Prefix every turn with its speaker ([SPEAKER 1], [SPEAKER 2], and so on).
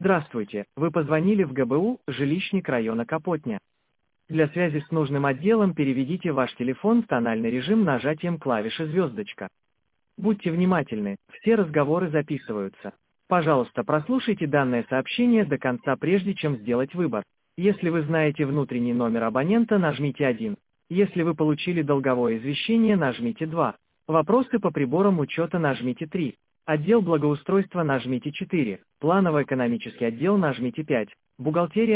[SPEAKER 1] Здравствуйте, вы позвонили в ГБУ, жилищник района Капотня. Для связи с нужным отделом переведите ваш телефон в тональный режим нажатием клавиши звездочка. Будьте внимательны, все разговоры записываются. Пожалуйста, прослушайте данное сообщение до конца, прежде чем сделать выбор. Если вы знаете внутренний номер абонента, нажмите 1. Если вы получили долговое извещение, нажмите 2. Вопросы по приборам учета, нажмите 3. Отдел благоустройства, нажмите 4. Планово-экономический отдел, нажмите 5. Бухгалтерия